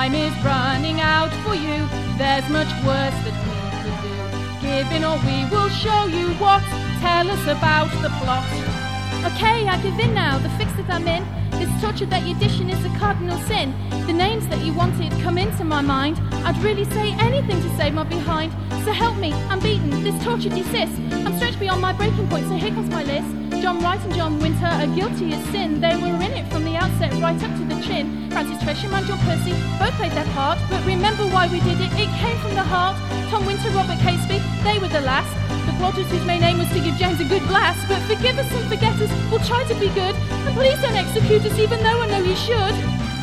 time is running out for you. There's much worse that we could do. Give in or we will show you what. Tell us about the plot. Okay, I give in now, the fix that I'm in. This torture that you're dishing is a cardinal sin. The names that you wanted come into my mind. I'd really say anything to save my behind. So help me, I'm beaten, this torture desists. I'm stretched beyond my breaking point, so here comes my list. John Wright and John Winter are guilty as sin. They were in it from the outset, right up to the chin. Francis Tresham and John Percy both played their part, but remember why we did it, it came from the heart. Tom Winter, Robert Catesby, they were the last. The plotters whose main aim was to give James a good blast. But forgive us and forget us, we'll try to be good. And please don't execute us even though I know you should.